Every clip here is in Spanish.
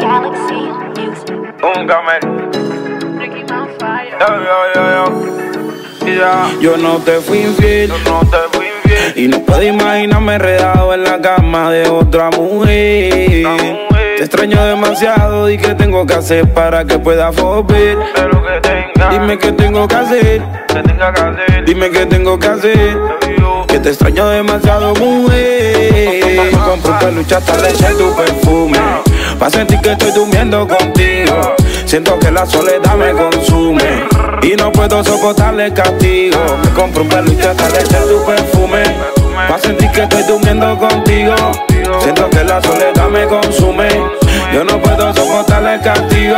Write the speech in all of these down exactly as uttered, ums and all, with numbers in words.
Galaxy Music. Un camel. Ricky on fire. Yo, yo, yo, yo. Yeah. Yo no te fui infiel Yo no te fui infiel. y no puedo imaginarme enredado en la cama de otra mujer. La mujer. Te extraño demasiado y qué tengo que hacer para que pueda volver. De lo que tenga. Dime qué tengo que hacer, Que tenga que hacer. dime qué tengo que hacer. Yo, Que te extraño demasiado, mujer. Compro un peluche hasta le eché tu perfume pa' sentir que estoy durmiendo contigo. Siento que la soledad me consume y no puedo soportarle el castigo. Me compro un peluche hasta le eché tu perfume pa' sentir que estoy durmiendo contigo. Siento que la soledad me consume, yo no puedo soportarle el castigo.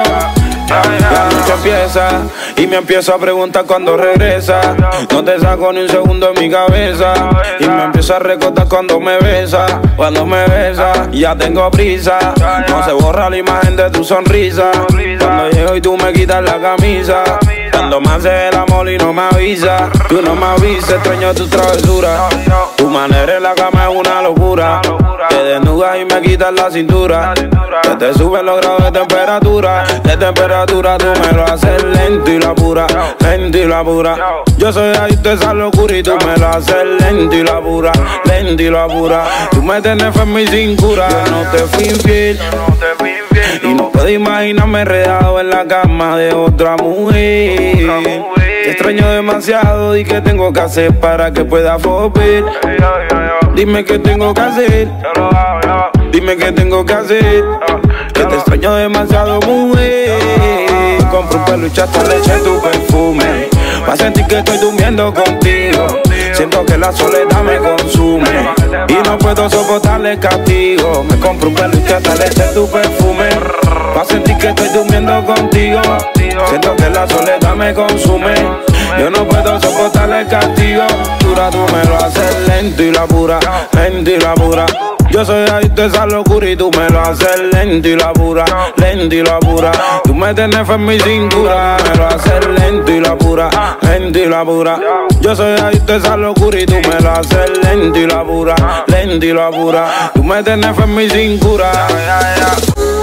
La noche empieza y me empiezo a preguntar cuándo regresa. No te saco ni un segundo en mi cabeza y me empiezo a recordar cuando me besa. Cuando me besa, ya tengo prisa. No se borra la imagen de tu sonrisa. Cuando llego y tú me quitas la camisa. Cuando me haces el amor y no me avisa. Tú no me avisas, extraño tu travesura. Tu manera en la cama es una locura. Te desnudas y me quitas la cintura. Que te suben los grados de temperatura. De temperatura tú me lo haces lento y la pura. Lento y la pura. Yo soy adicto a esa locura y tú me lo haces lento y la pura. Lento y la pura. Tú me tienes fe en mi cintura. Yo no te fui infiel no te fui infiel. y no puedo imaginarme enredado en la cama de otra mujer. Te extraño demasiado y qué tengo que hacer para que pueda volver. Yo, yo, yo. Dime qué tengo que hacer, Yo lo hago, yo. dime qué tengo que hacer. Que te extraño demasiado, mujer. Compro un peluche hasta le eché tu perfume pa' sentir que estoy durmiendo contigo. Siento que la soledad me consume y no puedo soportarle el castigo. Me compro un peluche hasta le eché tu perfume pa' sentir que estoy durmiendo contigo. Siento que la soledad me consume, yo no puedo soportarle el castigo. Dura, tú me lo haces lento y la pura, lento y la pura. Yo soy adicto a esa locura y tú me lo haces lento y la pura, lento y la pura. Tú me tienes fe en mi cintura, me lo haces lento y la pura, lento y la pura. Yo soy adicto a esa locura y tú me lo haces lento y la pura, lento y la pura. Tú me tienes fe en mi cintura. Ya, ya, ya.